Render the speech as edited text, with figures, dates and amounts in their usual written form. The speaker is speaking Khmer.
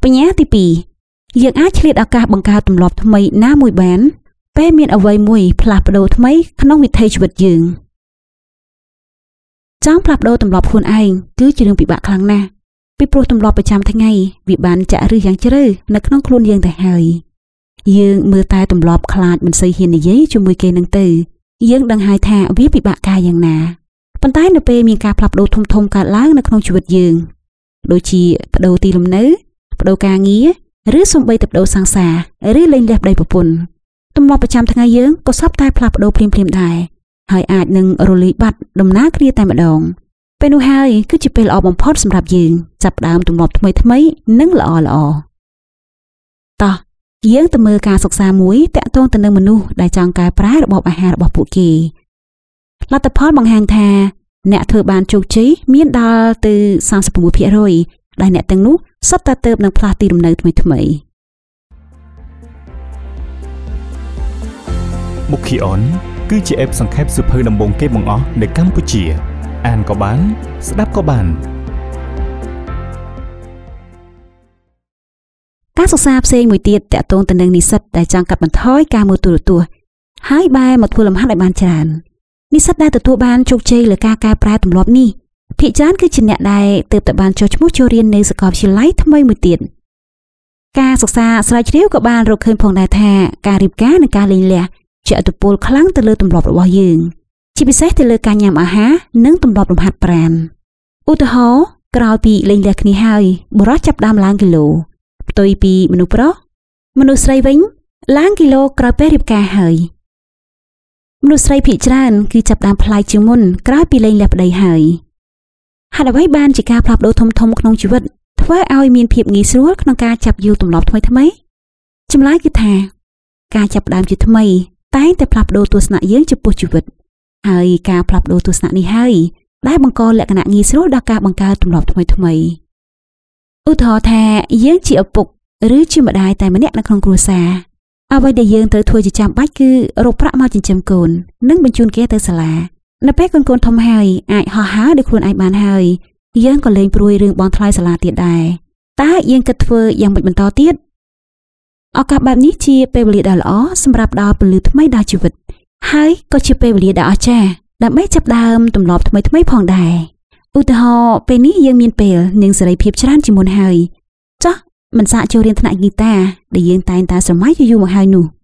បញ្ញាទី2យើងអាចឆ្លៀតឱកាសបង្កើតទម្លាប់ថ្មីណាមួយបានពេលមានអ្វីមួយផ្លាស់ប្ដូរថ្មីក្នុងវិថីជីវិតយើងចង់ផ្លាស់ប្ដូរទម្លាប់ខ្លួនឯងគឺជារឿងពិបាកខ្លាំងណាស់ពីព្រោះទម្លាប់ប្រចាំថ្ងៃវាបានចាក់ឫសយ៉ាងជ្រៅនៅក្នុងខ្លួនយើងទៅហើយយើងមើលតែទម្លាប់ខ្លាចមិនសូវហ៊ាននិយាយជាមួយគេនឹងទៅយើងដឹងហើយថាវាពិបាកកាយយ៉ាងណាប៉ុន្តែនៅពេលមានការផ្លាស់ប្ដូរធំៗកើតឡើងនៅក្នុងជីវិតយើងដូចជាប្ដូរទីលំនៅប្ដូរការងារឬសូម្បីតែប្ដូរសង្សារឬលែងលះប្តីប្រពន្ធទម្លាប់ប្រចាំថ្ងៃយើងក៏សពតែផ្លាស់ប្ដូរភ្លាមៗដែរហើយអាចនឹងរលាយបាត់ដំណើរគ្នាតែម្ដងពេលនោះហើយគឺជាពេលល្អបំផុតសម្រាប់យើងចាប់ផ្ដើមទម្លាប់ថ្មីៗនិងល្អតោះយើងទៅមើលការសិក្សាមួយតាក់ទងទៅនឹងមនុស្សដែលចង់កែប្រែរបបអាហាររបស់ពួកគេលទ្ធផលបង្ហាញថាអ្នកធ្វើបានជោគជ័យមានដល់ទៅ 36% ដែលអ្នកទាំងនោះសុទ្ធតែទៅនឹងផ្លាស់ទីលំនៅថ្មីៗមុខអនគឺជាអេបសង្ខេបសៀវភៅដំបូងគេបង្អស់នៅកម្ពុជាអានក៏បានស្ដាប់ក៏បានការសិក្សាផ្សេងមួយទៀតតាក់ទងទៅនឹងនិស្សិតដែលចង់កាត់បន្ថយការមើលទូរទស្សន៍ហើយបែរមកធ្វើលំហាត់ឲ្យបានច្រើននិស្សិតដែលទទួលបានជោគជ័យលើការកែប្រែទម្លាប់នេះភាគច្រើនគឺជាអ្នកដែលទើបតែបានចុះឈ្មោះចូលរៀននៅសាកលវិទ្យាល័យថ្មីមួយទៀតការសិក្សាស្រាវជ្រាវក៏បានរកឃើញផងដែរថាការរៀបការនិងការលេងលះជាឥទ្ធិពលខ្លាំងទៅលើទម្លាប់របស់យើងជាពិសេសទៅលើការញ៉ាំអាហារនិងទម្លាប់លំហាត់ប្រាណឧទាហរណ៍ក្រោយពីលេងលះគ្នាហើយបុរសចាប់ផ្ដើមឡើងគីឡូផ្ទុយពីមនុស្សប្រុសមនុស្សស្រីវិញឡើងគីឡូក្រោយពេលរៀបការហើយមនុស្សស្រីភាគច្រើនគឺចាប់ផ្ដើមប្លែកជាងមុនក្រោយពីលេងលះប្តីហើយហេតុអ្វីបានជាការផ្លាស់ប្ដូរធំៗក្នុងជីវិតធ្វើឲ្យមានភាពងាយស្រួលក្នុងការចាប់យកទម្លាប់ថ្មីៗចម្លើយគឺថាការចាប់ផ្ដើមជាថ្មីតែងតែផ្លាស់ប្ដូរទស្សនៈយើងចំពោះជីវិតហើយការផ្លាស់ប្ដូរទស្សនៈនេះហើយដែលបង្កលក្ខណៈងាយស្រួលដល់ការបង្កើតទម្លាប់ថ្មីៗឧទាហរណ៍ថាយើងជាឪពុកឬជាម្ដាយតែម្នាក់នៅក្នុងគ្រួសារអ្វីដែលយើងត្រូវធ្វើជាចាំបាច់គឺរកប្រាក់មកចិញ្ចឹមកូននិងបញ្ជូនគេទៅសាលានៅពេលកូនធំហើយអាចហោះហើរដោយខ្លួនឯងបានហើយយើងក៏លែងព្រួយរឿងបង់ថ្លៃសាលាទៀតដែរតើយើងគិតធ្វើយ៉ាងម៉េចបន្តទៀតឱកាសបែបនេះជាពេលវេលាដ៏ល្អសម្រាប់ដល់ពលិថ្មីដល់ជីវិតហើយក៏ជាពេលវេលាដ៏អស្ចារ្យដើម្បីចាប់ដើមទម្លាប់ថ្មីៗផងដែរឧទាហរណ៍ពេលនេះយើងមានពេលនិងសេរីភាពច្រើនជាងមុនហើយចុះមិនសាកចូលរៀនថ្នាក់ហ្គីតាដែលយើងតែងតែស្រមៃយូរមកហើយនោះ